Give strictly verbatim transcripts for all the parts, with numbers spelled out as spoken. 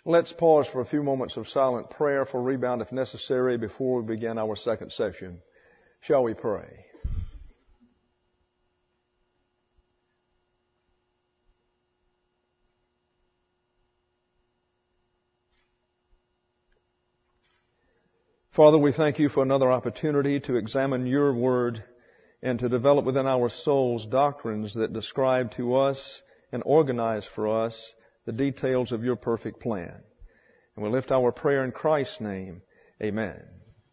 Let's pause for a few moments of silent prayer for rebound if necessary before we begin our second session. Shall we pray? Father, we thank you for another opportunity to examine your word and to develop within our souls doctrines that describe to us and organize for us the details of your perfect plan. And we lift our prayer in Christ's name. Amen.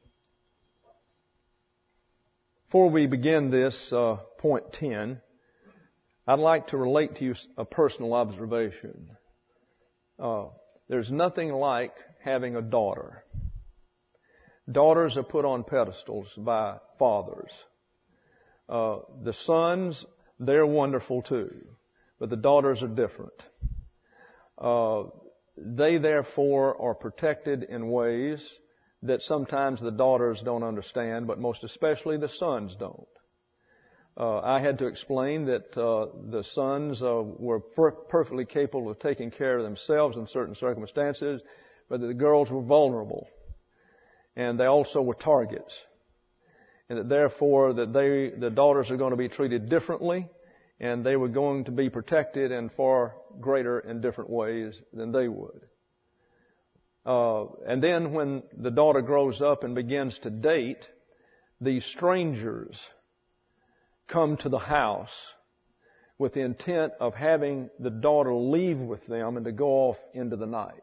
Before we begin this uh, point ten, I'd like to relate to you a personal observation. Uh, there's nothing like having a daughter. Daughters are put on pedestals by fathers. Uh, the sons, they're wonderful too, but the daughters are different. Uh, they therefore are protected in ways that sometimes the daughters don't understand, but most especially the sons don't. Uh, I had to explain that uh, the sons uh, were per- perfectly capable of taking care of themselves in certain circumstances, but that the girls were vulnerable. And they also were targets. And that therefore that they, the daughters are going to be treated differently, and they were going to be protected in far greater and different ways than they would. Uh, and then when the daughter grows up and begins to date, these strangers come to the house with the intent of having the daughter leave with them and to go off into the night.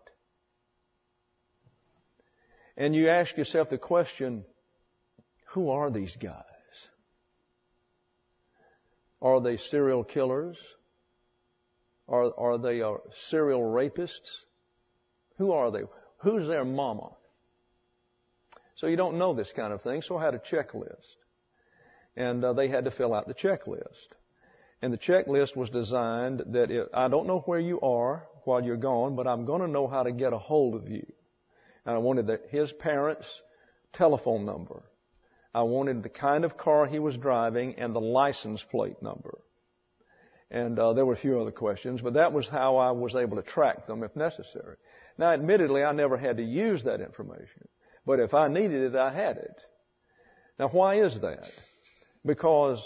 And you ask yourself the question, who are these guys? Are they serial killers? Are, are they uh, serial rapists? Who are they? Who's their mama? So you don't know this kind of thing, so I had a checklist. And uh, they had to fill out the checklist. And the checklist was designed that it, I don't know where you are while you're gone, but I'm going to know how to get a hold of you. And I wanted the, his parents' telephone number. I wanted the kind of car he was driving and the license plate number. And uh, there were a few other questions, but that was how I was able to track them if necessary. Now, admittedly, I never had to use that information. But if I needed it, I had it. Now, why is that? Because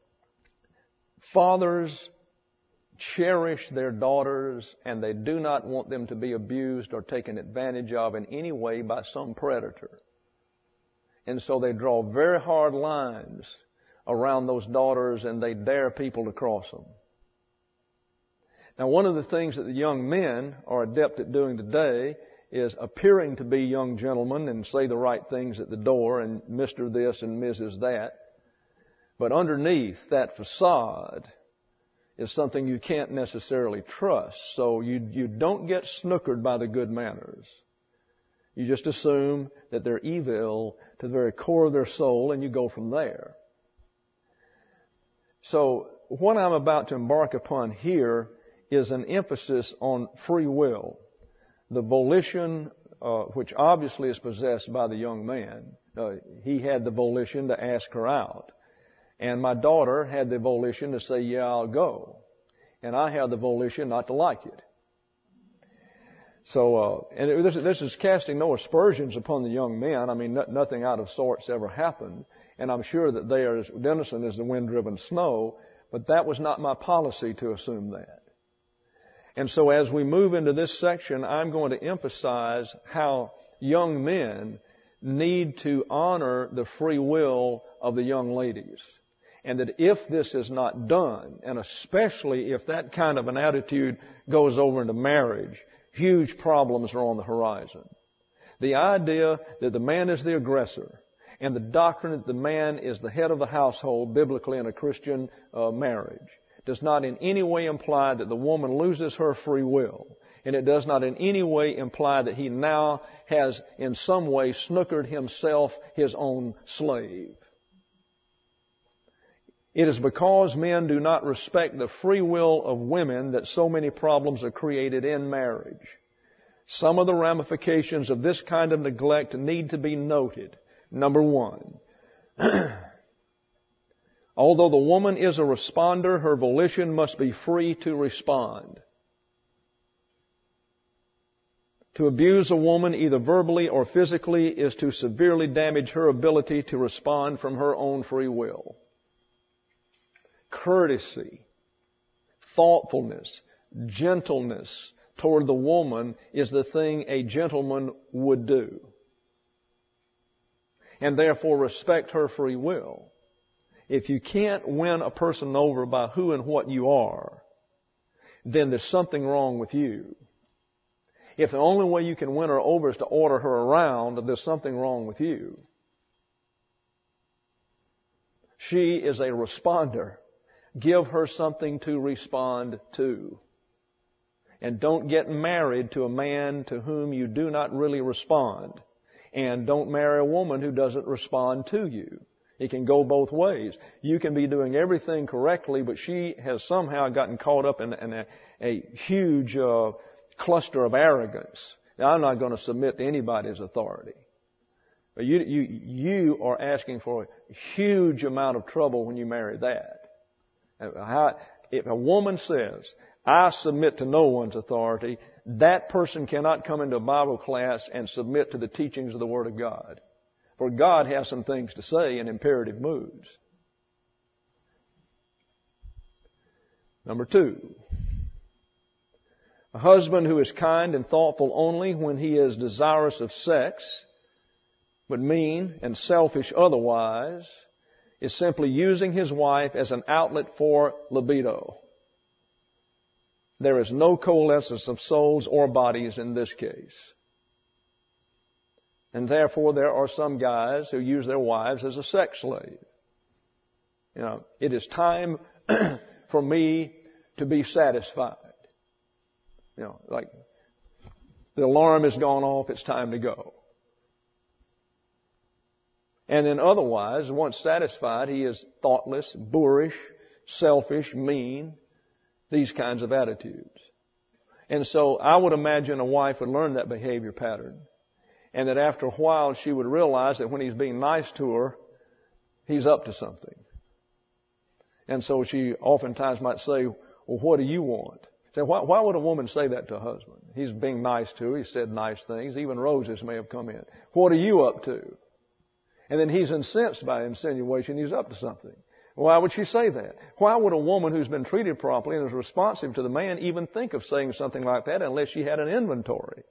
fathers cherish their daughters, and they do not want them to be abused or taken advantage of in any way by some predator. And so they draw very hard lines around those daughters, and they dare people to cross them. Now, one of the things that the young men are adept at doing today is appearing to be young gentlemen and say the right things at the door and Mister this and Missus that. But underneath that facade is something you can't necessarily trust. So you, you don't get snookered by the good manners. You just assume that they're evil to the very core of their soul, and you go from there. So what I'm about to embark upon here is an emphasis on free will. The volition, uh, which obviously is possessed by the young man. Uh, he had the volition to ask her out. And my daughter had the volition to say, yeah, I'll go. And I had the volition not to like it. So, uh, and it, this, this is casting no aspersions upon the young men. I mean, no, nothing out of sorts ever happened. And I'm sure that they are as innocent as the wind-driven snow. But that was not my policy to assume that. And so as we move into this section, I'm going to emphasize how young men need to honor the free will of the young ladies. And that if this is not done, and especially if that kind of an attitude goes over into marriage, huge problems are on the horizon. The idea that the man is the aggressor and the doctrine that the man is the head of the household biblically in a Christian uh, marriage does not in any way imply that the woman loses her free will. And it does not in any way imply that he now has in some way snookered himself his own slave. It is because men do not respect the free will of women that so many problems are created in marriage. Some of the ramifications of this kind of neglect need to be noted. Number one, although the woman is a responder, her volition must be free to respond. To abuse a woman either verbally or physically is to severely damage her ability to respond from her own free will. Courtesy, thoughtfulness, gentleness toward the woman is the thing a gentleman would do. And therefore respect her free will. If you can't win a person over by who and what you are, then there's something wrong with you. If the only way you can win her over is to order her around, there's something wrong with you. She is a responder. Give her something to respond to. And don't get married to a man to whom you do not really respond. And don't marry a woman who doesn't respond to you. It can go both ways. You can be doing everything correctly, but she has somehow gotten caught up in, in a, a huge uh, cluster of arrogance. Now, I'm not going to submit to anybody's authority. But you, you, you are asking for a huge amount of trouble when you marry that. How, if a woman says, I submit to no one's authority, that person cannot come into a Bible class and submit to the teachings of the Word of God. For God has some things to say in imperative moods. Number two, a husband who is kind and thoughtful only when he is desirous of sex, but mean and selfish otherwise, is simply using his wife as an outlet for libido. There is no coalescence of souls or bodies in this case. And therefore there are some guys who use their wives as a sex slave. You know, it is time for me to be satisfied. You know, like the alarm has gone off, it's time to go. And then otherwise, once satisfied, he is thoughtless, boorish, selfish, mean, these kinds of attitudes. And so I would imagine a wife would learn that behavior pattern. And that after a while she would realize that when he's being nice to her, he's up to something. And so she oftentimes might say, well, what do you want? So why, why would a woman say that to a husband? He's being nice to her. He said nice things. Even roses may have come in. What are you up to? And then he's incensed by insinuation. He's up to something. Why would she say that? Why would a woman who's been treated properly and is responsive to the man even think of saying something like that unless she had an inventory?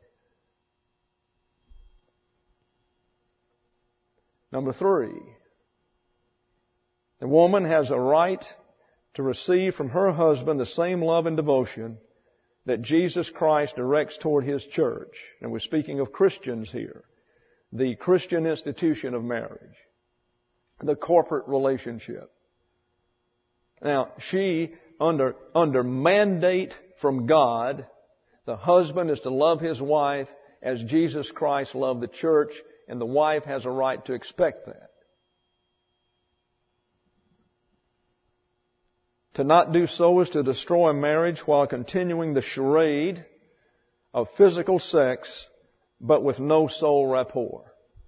Number three, the woman has a right to receive from her husband the same love and devotion that Jesus Christ directs toward His church. And we're speaking of Christians here. The Christian institution of marriage. The corporate relationship. Now, she, under, under mandate from God, the husband is to love his wife as Jesus Christ loved the church, and the wife has a right to expect that. To not do so is to destroy marriage while continuing the charade of physical sex, but with no soul rapport.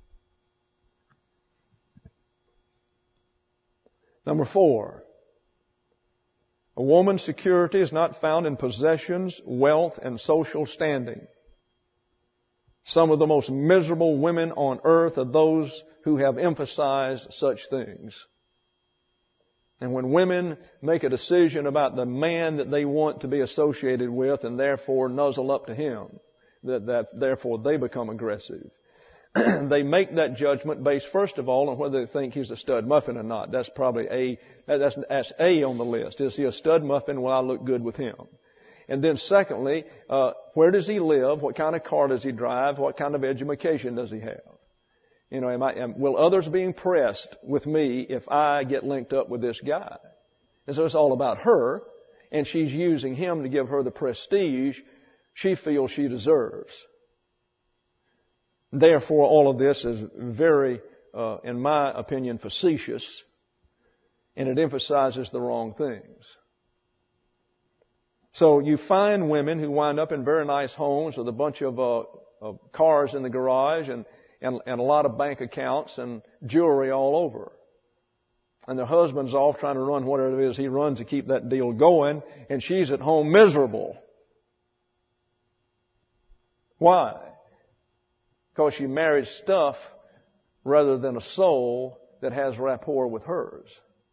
Number four, a woman's security is not found in possessions, wealth, and social standing. Some of the most miserable women on earth are those who have emphasized such things. And when women make a decision about the man that they want to be associated with and therefore nuzzle up to him, that, that therefore they become aggressive. They make that judgment based, first of all, on whether they think he's a stud muffin or not. That's probably a, that's, that's A on the list. Is he a stud muffin? Will I look good with him? And then secondly, uh, where does he live? What kind of car does he drive? What kind of education does he have? You know, am I, am, will others be impressed with me if I get linked up with this guy? And so it's all about her, and she's using him to give her the prestige she feels she deserves. Therefore, all of this is very, uh, in my opinion, facetious, and it emphasizes the wrong things. So you find women who wind up in very nice homes with a bunch of, uh, of cars in the garage and, and, and a lot of bank accounts and jewelry all over. And their husband's off trying to run whatever it is he runs to keep that deal going, and she's at home miserable. Why? because she married stuff rather than a soul that has rapport with hers.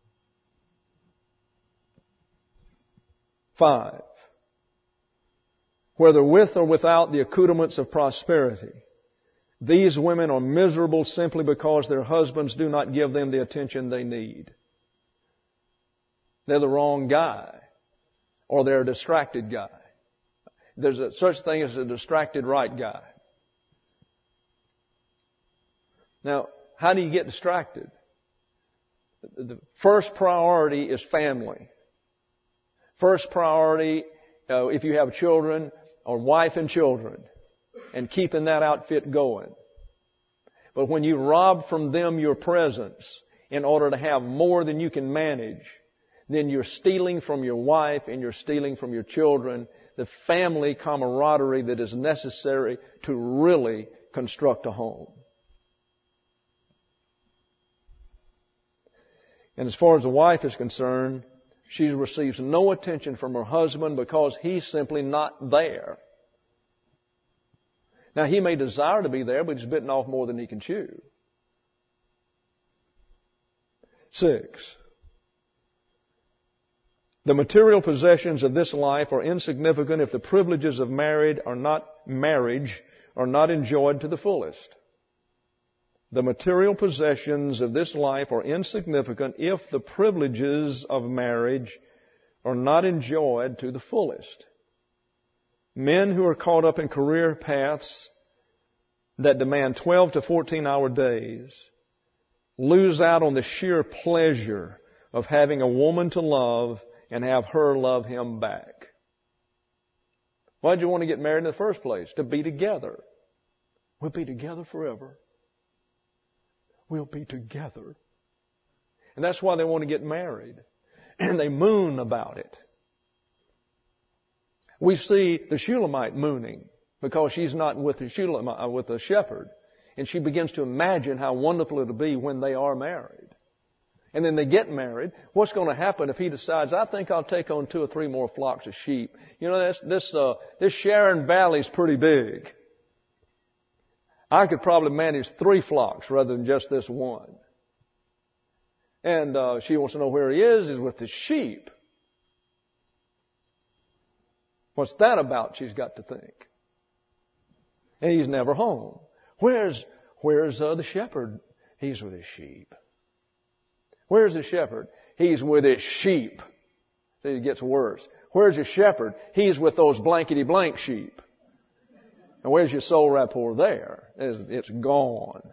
Five, whether with or without the accoutrements of prosperity, these women are miserable simply because their husbands do not give them the attention they need. They're the wrong guy, or they're a distracted guy. There's a, such thing as a distracted right guy. Now, how do you get distracted? The first priority is family. First priority, uh, if you have children, or wife and children, and keeping that outfit going. But when you rob from them your presence in order to have more than you can manage, then you're stealing from your wife and you're stealing from your children the family camaraderie that is necessary to really construct a home. And as far as the wife is concerned, she receives no attention from her husband because he's simply not there. Now, he may desire to be there, but he's bitten off more than he can chew. Six, the material possessions of this life are insignificant if the privileges of married are not marriage are not enjoyed to the fullest. The material possessions of this life are insignificant if the privileges of marriage are not enjoyed to the fullest. Men who are caught up in career paths that demand twelve to fourteen hour days lose out on the sheer pleasure of having a woman to love and have her love him back. Why did you want to get married in the first place? To be together. We'll be together forever. We'll be together. And that's why they want to get married. And they moon about it. We see the Shulamite mooning because she's not with the Shulamite, with the shepherd. And she begins to imagine how wonderful it'll be when they are married. And then they get married. What's going to happen if he decides, I think I'll take on two or three more flocks of sheep. You know, this, this, uh, this Sharon Valley's pretty big. I could probably manage three flocks rather than just this one. And uh, she wants to know where he is. He's with the sheep. What's that about, she's got to think. And he's never home. Where's, where's uh, the shepherd? He's with his sheep. Where's the shepherd? He's with his sheep. It gets worse. Where's your shepherd? He's with those blankety blank sheep. And where's your soul rapport there? It's gone.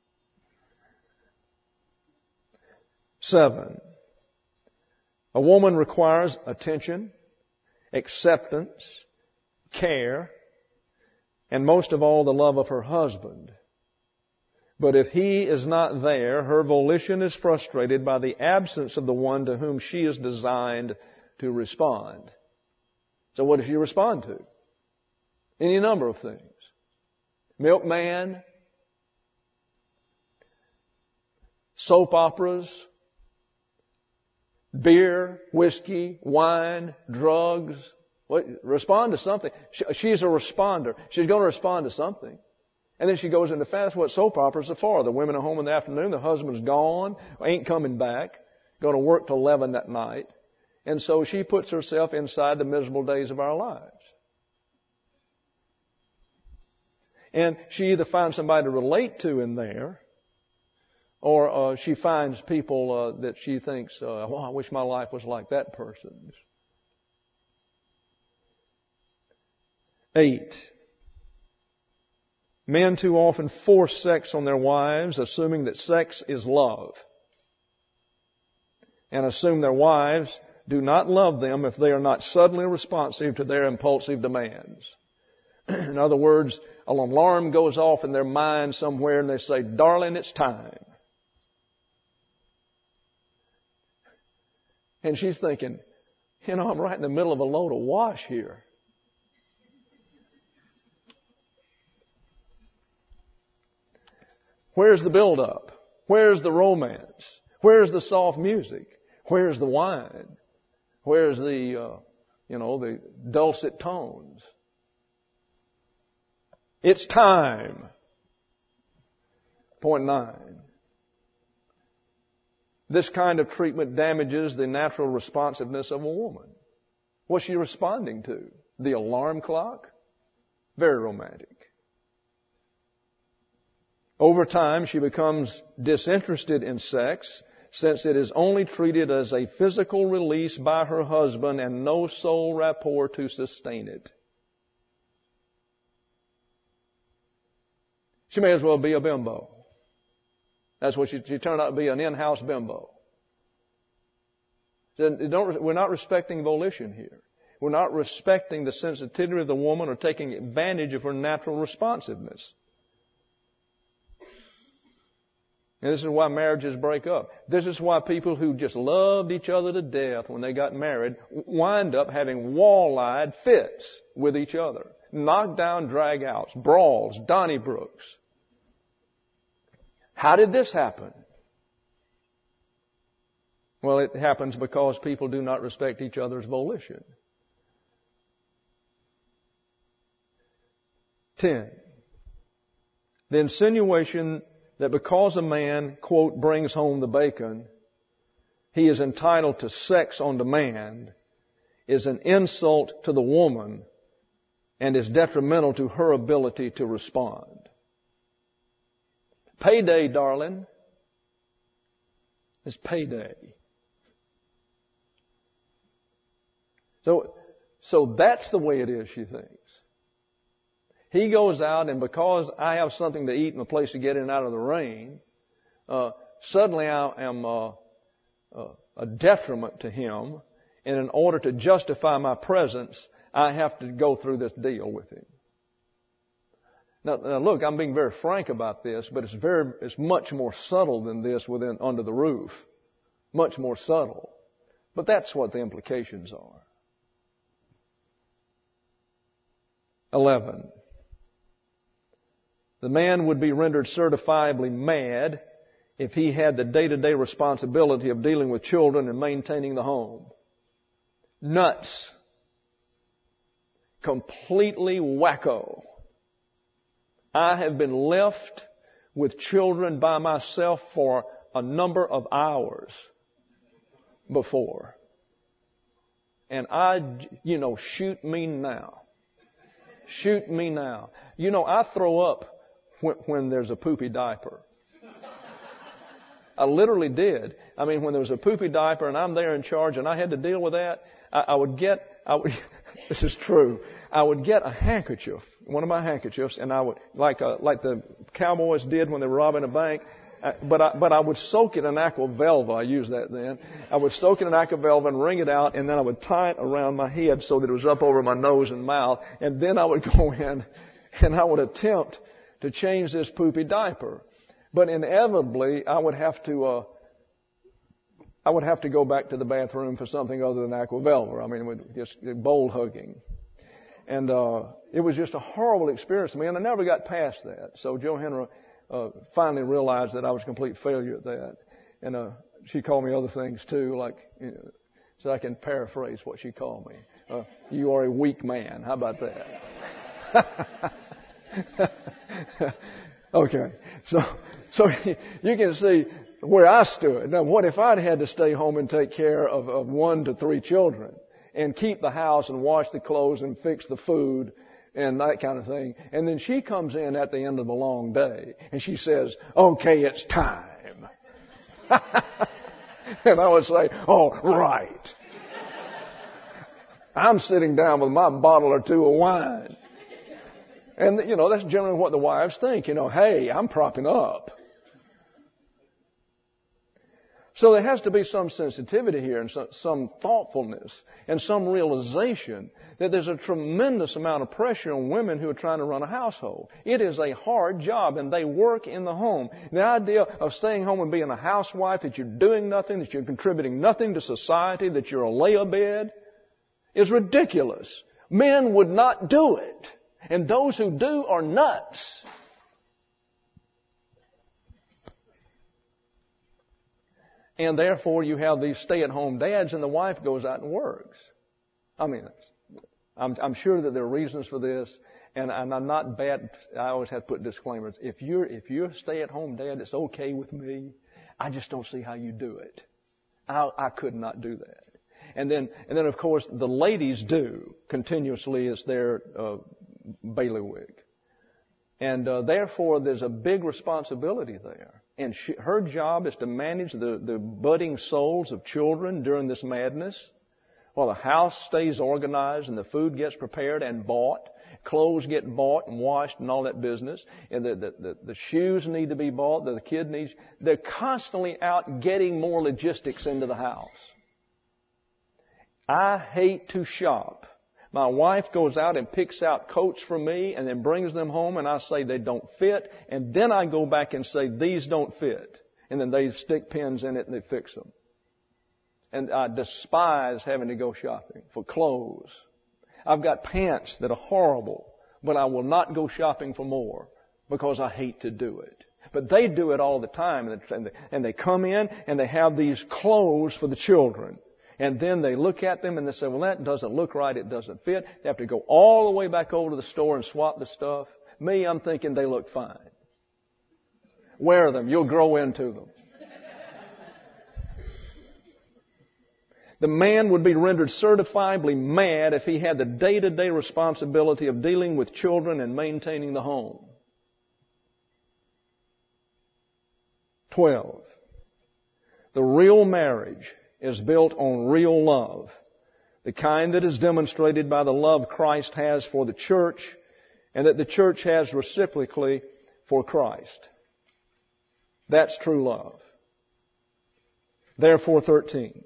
Seven. A woman requires attention, acceptance, care, and most of all the love of her husband. But if he is not there, her volition is frustrated by the absence of the one to whom she is designed to respond. So what does she respond to? Any number of things. Milkman, soap operas, beer, whiskey, wine, drugs. What, respond to something. She's a responder. She's going to respond to something. And then she goes into fast. What soap operas are for? The women are home in the afternoon. The husband's gone. Ain't coming back. Going to work till eleven that night. And so she puts herself inside the miserable days of our lives. And she either finds somebody to relate to in there, or uh, she finds people uh, that she thinks, uh, well, I wish my life was like that person's. Eight. Men too often force sex on their wives, assuming that sex is love, and assume their wives do not love them if they are not suddenly responsive to their impulsive demands. In other words, an alarm goes off in their mind somewhere and they say, darling, it's time. And she's thinking, you know, I'm right in the middle of a load of wash here. Where's the build-up? Where's the romance? Where's the soft music? Where's the wine? Where's the, uh, you know, the dulcet tones? It's time. Point nine. This kind of treatment damages the natural responsiveness of a woman. What's she responding to? The alarm clock? Very romantic. Over time, she becomes disinterested in sex, since it is only treated as a physical release by her husband and no soul rapport to sustain it. She may as well be a bimbo. That's what she, she turned out to be, an in-house bimbo. Don't, we're not respecting volition here. We're not respecting the sensitivity of the woman or taking advantage of her natural responsiveness. And this is why marriages break up. This is why people who just loved each other to death when they got married wind up having wall-eyed fits with each other. Knockdown drag-outs, brawls, Donnybrooks. How did this happen? Well, it happens because people do not respect each other's volition. Ten. The insinuation that because a man, quote, brings home the bacon, he is entitled to sex on demand is an insult to the woman and is detrimental to her ability to respond. Payday, darling. It's payday. So, so that's the way it is, she thinks. He goes out, and because I have something to eat and a place to get in and out of the rain, uh, suddenly I am uh, uh, a detriment to him. And in order to justify my presence, I have to go through this deal with him. Now, now look, I'm being very frank about this, but it's very, it's much more subtle than this within under the roof. Much more subtle. But that's what the implications are. Eleven. The man would be rendered certifiably mad if he had the day-to-day responsibility of dealing with children and maintaining the home. Nuts. Completely wacko. I have been left with children by myself for a number of hours before. And I, you know, shoot me now. Shoot me now. You know, I throw up when, when there's a poopy diaper. I literally did. I mean, when there was a poopy diaper and I'm there in charge and I had to deal with that, I, I would get, I would, this is true, I would get a handkerchief, one of my handkerchiefs, and I would, like a, like the cowboys did when they were robbing a bank, uh, but I, but I would soak it in aqua velva. I used that then. I would soak it in aqua velva and wring it out, and then I would tie it around my head so that it was up over my nose and mouth, and then I would go in and I would attempt to change this poopy diaper. But inevitably, I would have to, uh, I would have to go back to the bathroom for something other than aqua velva. I mean, it would just bowl hugging. And, uh, it was just a horrible experience to me, and I never got past that. So Jo Henry, uh, finally realized that I was a complete failure at that. And, uh, she called me other things too, like, you know, so I can paraphrase what she called me. Uh, you are a weak man. How about that? Okay. So, so you can see where I stood. Now, what if I'd had to stay home and take care of, of one to three children and keep the house and wash the clothes and fix the food and that kind of thing? And then she comes in at the end of a long day and she says, okay, it's time. And I would say, oh, right. I'm sitting down with my bottle or two of wine. And, you know, that's generally what the wives think. You know, hey, I'm propping up. So there has to be some sensitivity here and some, some thoughtfulness and some realization that there's a tremendous amount of pressure on women who are trying to run a household. It is a hard job, and they work in the home. The idea of staying home and being a housewife, that you're doing nothing, that you're contributing nothing to society, that you're a lay-a-bed, is ridiculous. Men would not do it. And those who do are nuts. And therefore you have these stay-at-home dads and the wife goes out and works. I mean, I'm, I'm sure that there are reasons for this. And, and I'm not bad. I always have to put disclaimers. If you're, if you're a stay-at-home dad, it's okay with me. I just don't see how you do it. I, I could not do that. And then, and then of course, the ladies do continuously as their uh, bailiwick. And uh, therefore, there's a big responsibility there. And she, her job is to manage the, the budding souls of children during this madness, while the house stays organized and the food gets prepared and bought, clothes get bought and washed and all that business, and the, the, the, the shoes need to be bought, the kid needs. They're constantly out getting more logistics into the house. I hate to shop. My wife goes out and picks out coats for me and then brings them home, and I say they don't fit, and then I go back and say these don't fit, and then they stick pins in it and they fix them. And I despise having to go shopping for clothes. I've got pants that are horrible, but I will not go shopping for more because I hate to do it. But they do it all the time, and they come in and they have these clothes for the children. And then they look at them and they say, well, that doesn't look right. It doesn't fit. They have to go all the way back over to the store and swap the stuff. Me, I'm thinking they look fine. Wear them. You'll grow into them. The man would be rendered certifiably mad if he had the day-to-day responsibility of dealing with children and maintaining the home. Twelve. The real marriage is built on real love, the kind that is demonstrated by the love Christ has for the church and that the church has reciprocally for Christ. That's true love. Therefore, thirteen.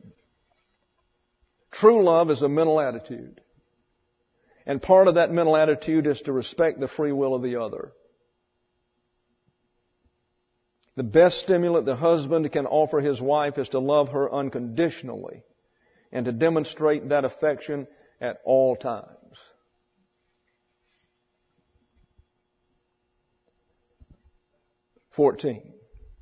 True love is a mental attitude. And part of that mental attitude is to respect the free will of the other. The best stimulant the husband can offer his wife is to love her unconditionally and to demonstrate that affection at all times. Fourteen.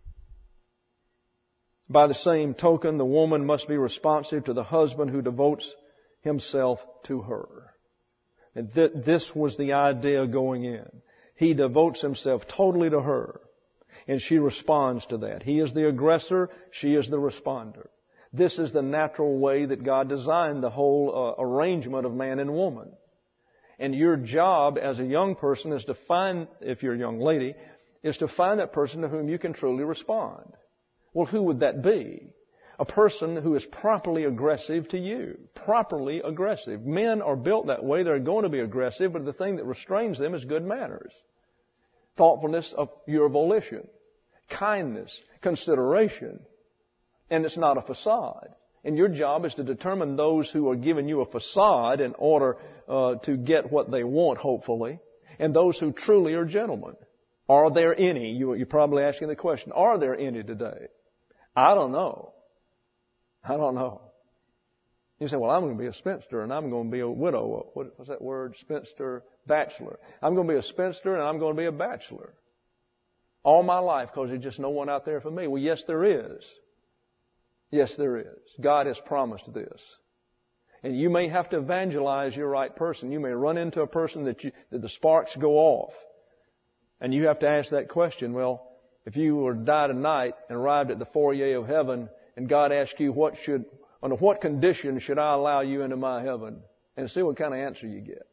By the same token, the woman must be responsive to the husband who devotes himself to her. And th- this was the idea going in. He devotes himself totally to her. And she responds to that. He is the aggressor. She is the responder. This is the natural way that God designed the whole uh, arrangement of man and woman. And your job as a young person is to find, if you're a young lady, is to find that person to whom you can truly respond. Well, who would that be? A person who is properly aggressive to you. Properly aggressive. Men are built that way. They're going to be aggressive, but the thing that restrains them is good manners. Thoughtfulness of your volition. Kindness. Consideration. And it's not a facade. And your job is to determine those who are giving you a facade in order uh, to get what they want, hopefully, and those who truly are gentlemen. Are there any? You, you're probably asking the question, are there any today? I don't know. I don't know. You say, well, I'm going to be a spinster and I'm going to be a widow. What, what's that word? Spinster, bachelor. I'm going to be a spinster and I'm going to be a bachelor. All my life because there's just no one out there for me. Well, yes, there is. Yes, there is. God has promised this. And you may have to evangelize your right person. You may run into a person that, you, that the sparks go off. And you have to ask that question, well, if you were to die tonight and arrived at the foyer of heaven and God asked you what should, under what conditions should I allow you into my heaven? And see what kind of answer you get.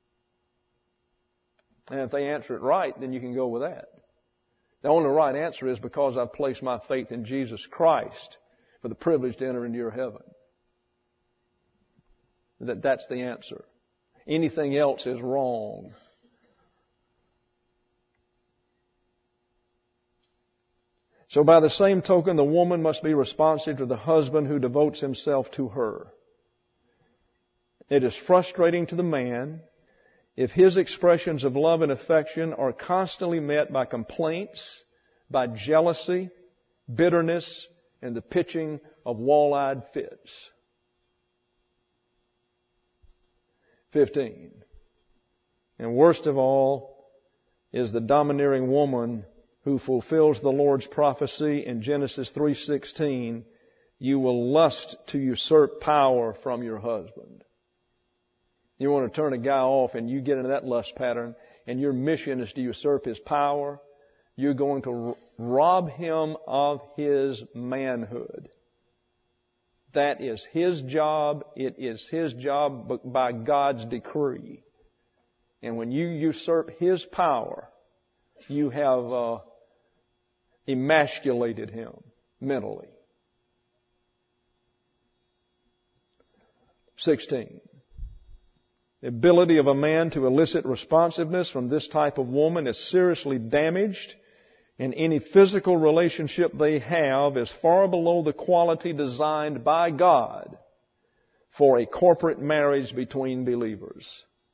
And if they answer it right, then you can go with that. The only right answer is because I've placed my faith in Jesus Christ for the privilege to enter into your heaven. That, that's the answer. Anything else is wrong. So by the same token, the woman must be responsive to the husband who devotes himself to her. It is frustrating to the man if his expressions of love and affection are constantly met by complaints, by jealousy, bitterness, and the pitching of wall-eyed fits. Fifteen. And worst of all is the domineering woman who fulfills the Lord's prophecy in Genesis three sixteen, you will lust to usurp power from your husband. You want to turn a guy off and you get into that lust pattern and your mission is to usurp his power, you're going to rob him of his manhood. That is his job. It is his job by God's decree. And when you usurp his power, you have uh, emasculated him mentally. sixteen. The ability of a man to elicit responsiveness from this type of woman is seriously damaged, and any physical relationship they have is far below the quality designed by God for a corporate marriage between believers.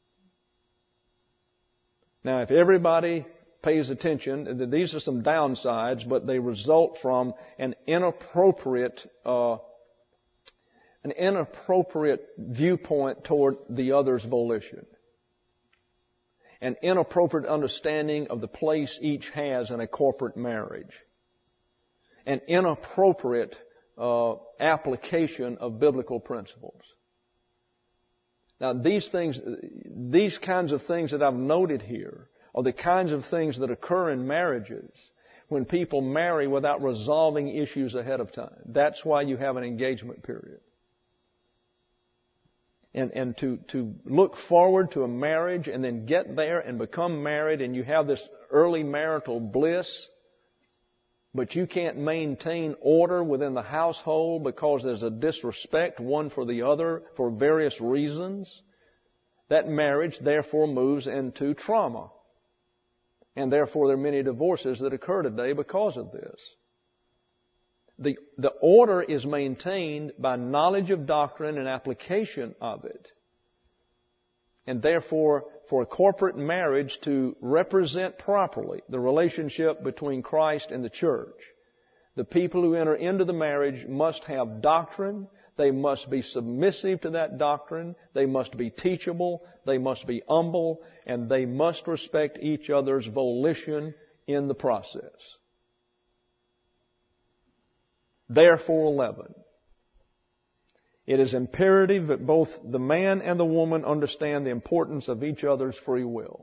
Now, if everybody pays attention, these are some downsides, but they result from an inappropriate uh, an inappropriate viewpoint toward the other's volition. An inappropriate understanding of the place each has in a corporate marriage. An inappropriate uh, application of biblical principles. Now, these things, these kinds of things that I've noted here are the kinds of things that occur in marriages when people marry without resolving issues ahead of time. That's why you have an engagement period. And, and to, to look forward to a marriage and then get there and become married and you have this early marital bliss, but you can't maintain order within the household because there's a disrespect one for the other for various reasons, that marriage therefore moves into trauma. And therefore there are many divorces that occur today because of this. The, the order is maintained by knowledge of doctrine and application of it. And therefore, for a corporate marriage to represent properly the relationship between Christ and the church, the people who enter into the marriage must have doctrine, they must be submissive to that doctrine, they must be teachable, they must be humble, and they must respect each other's volition in the process. Therefore, eleven. It is imperative that both the man and the woman understand the importance of each other's free will.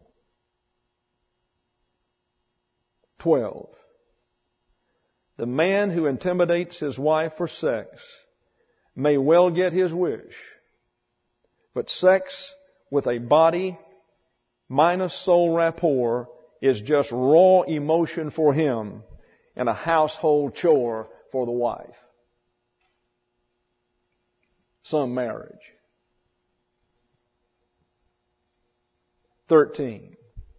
twelve. The man who intimidates his wife for sex may well get his wish, but sex with a body minus soul rapport is just raw emotion for him and a household chore for the wife. Some marriage. thirteen.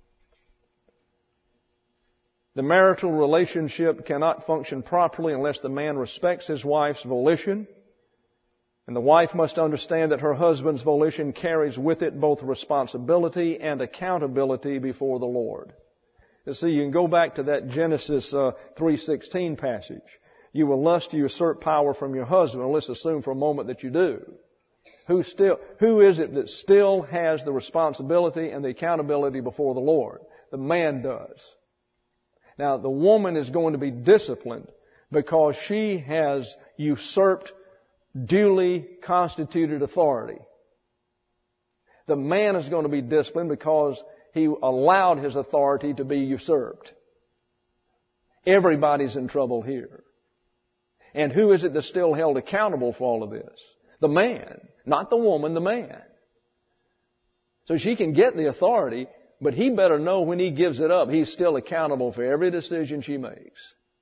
The marital relationship cannot function properly unless the man respects his wife's volition, and the wife must understand that her husband's volition carries with it both responsibility and accountability before the Lord. You see, you can go back to that Genesis uh, three sixteen passage. You will lust to usurp power from your husband. Well, let's assume for a moment that you do. Who still, who is it that still has the responsibility and the accountability before the Lord? The man does. Now, the woman is going to be disciplined because she has usurped duly constituted authority. The man is going to be disciplined because he allowed his authority to be usurped. Everybody's in trouble here. And who is it that's still held accountable for all of this? The man, not the woman, the man. So she can get the authority, but he better know when he gives it up, he's still accountable for every decision she makes.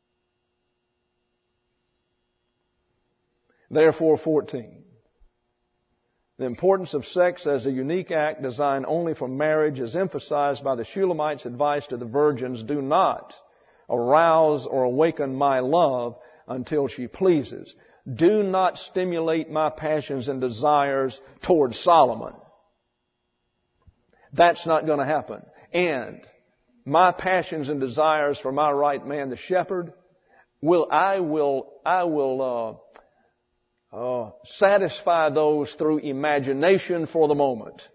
Therefore, fourteen. The importance of sex as a unique act designed only for marriage is emphasized by the Shulamite's advice to the virgins, do not arouse or awaken my love until she pleases. Do not stimulate my passions and desires towards Solomon. That's not going to happen. And my passions and desires for my right man, the shepherd, will I will I will uh, uh, satisfy those through imagination for the moment.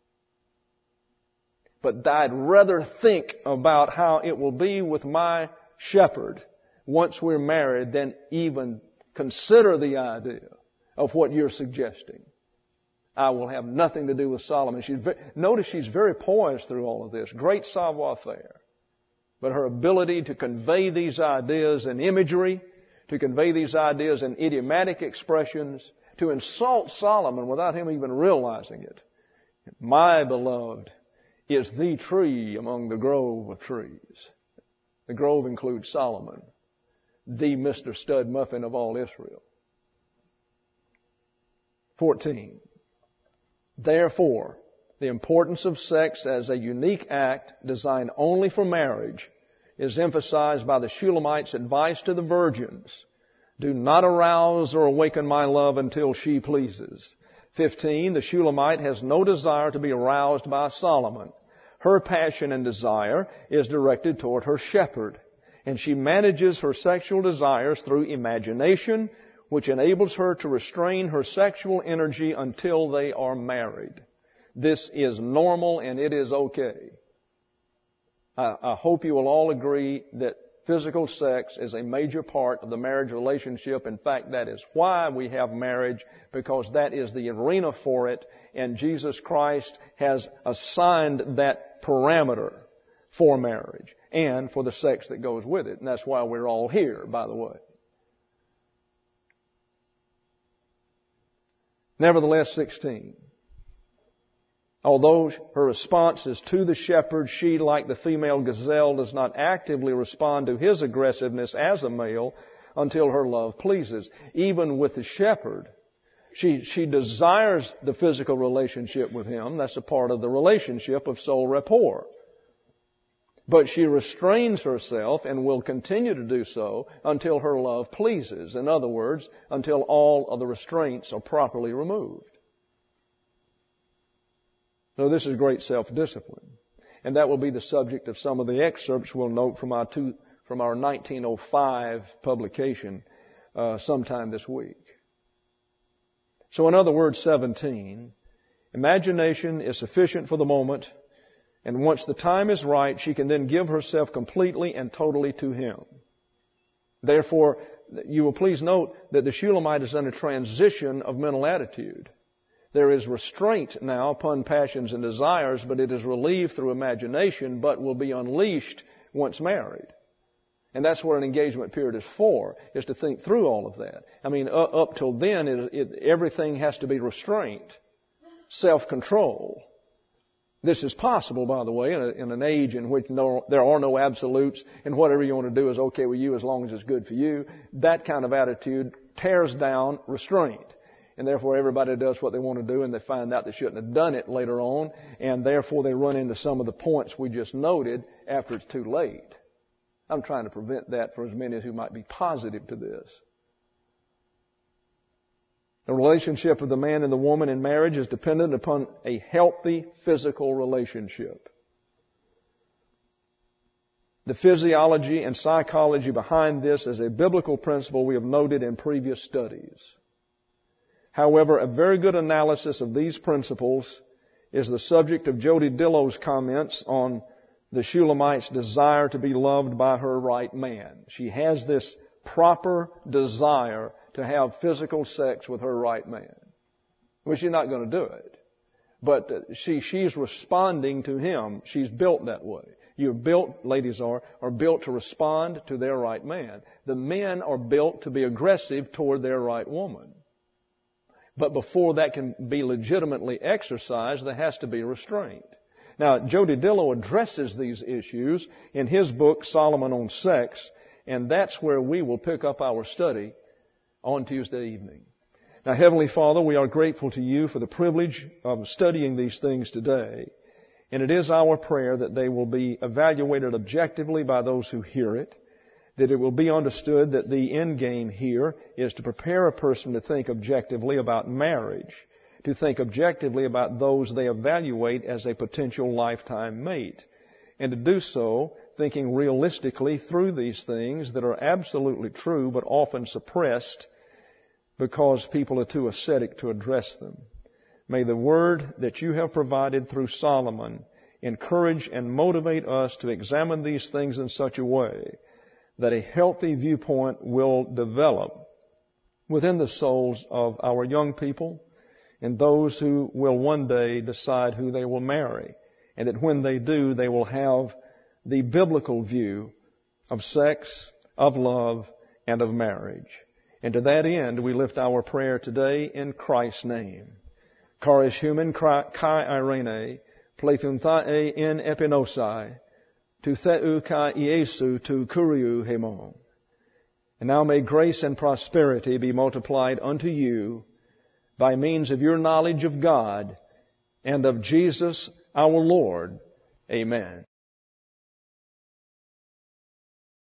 But I'd rather think about how it will be with my shepherd once we're married than even consider the idea of what you're suggesting. I will have nothing to do with Solomon. She's very, notice she's very poised through all of this. Great savoir-faire. But her ability to convey these ideas in imagery, to convey these ideas in idiomatic expressions, to insult Solomon without him even realizing it. My beloved is the tree among the grove of trees. The grove includes Solomon, the Mister Stud Muffin of all Israel. fourteen. Therefore, the importance of sex as a unique act designed only for marriage is emphasized by the Shulamite's advice to the virgins. Do not arouse or awaken my love until she pleases. fifteen. The Shulamite has no desire to be aroused by Solomon. Her passion and desire is directed toward her shepherd, and she manages her sexual desires through imagination, which enables her to restrain her sexual energy until they are married. This is normal and it is okay. I, I hope you will all agree that physical sex is a major part of the marriage relationship. In fact, that is why we have marriage, because that is the arena for it, and Jesus Christ has assigned that parameter for marriage and for the sex that goes with it. And that's why we're all here, by the way. Nevertheless, sixteen. Although her response is to the shepherd, she, like the female gazelle, does not actively respond to his aggressiveness as a male until her love pleases. Even with the shepherd, she, she desires the physical relationship with him. That's a part of the relationship of soul rapport. But she restrains herself and will continue to do so until her love pleases. In other words, until all of the restraints are properly removed. So this is great self-discipline. And that will be the subject of some of the excerpts we'll note from our, two, from our nineteen oh five publication uh, sometime this week. So in other words, seventeen, imagination is sufficient for the moment. And once the time is right, she can then give herself completely and totally to him. Therefore, you will please note that the Shulamite is in a transition of mental attitude. There is restraint now upon passions and desires, but it is relieved through imagination, but will be unleashed once married. And that's what an engagement period is for, is to think through all of that. I mean, up, up till then, it, it, everything has to be restraint, self-control. This is possible, by the way, in, a, in an age in which no, there are no absolutes, and whatever you want to do is okay with you as long as it's good for you. That kind of attitude tears down restraint. And therefore everybody does what they want to do, and they find out they shouldn't have done it later on, and therefore they run into some of the points we just noted after it's too late. I'm trying to prevent that for as many who might be positive to this. The relationship of the man and the woman in marriage is dependent upon a healthy physical relationship. The physiology and psychology behind this is a biblical principle we have noted in previous studies. However, a very good analysis of these principles is the subject of Jody Dillow's comments on the Shulamite's desire to be loved by her right man. She has this proper desire to have physical sex with her right man. Well, she's not going to do it. But she, she's responding to him. She's built that way. You're built, ladies are, are built to respond to their right man. The men are built to be aggressive toward their right woman. But before that can be legitimately exercised, there has to be restraint. Now, Jody Dillow addresses these issues in his book, Solomon on Sex, and that's where we will pick up our study on Tuesday evening. Now, Heavenly Father, we are grateful to you for the privilege of studying these things today. And it is our prayer that they will be evaluated objectively by those who hear it, that it will be understood that the end game here is to prepare a person to think objectively about marriage, to think objectively about those they evaluate as a potential lifetime mate, and to do so thinking realistically through these things that are absolutely true but often suppressed because people are too ascetic to address them. May the word that you have provided through Solomon encourage and motivate us to examine these things in such a way that a healthy viewpoint will develop within the souls of our young people and those who will one day decide who they will marry. And that when they do, they will have the biblical view of sex, of love, and of marriage. And to that end, we lift our prayer today in Christ's name. Charis human kai irene, plethun thae in epinosai, tu theu kai Iesu tu kuriu hemon. And now may grace and prosperity be multiplied unto you by means of your knowledge of God and of Jesus our Lord. Amen.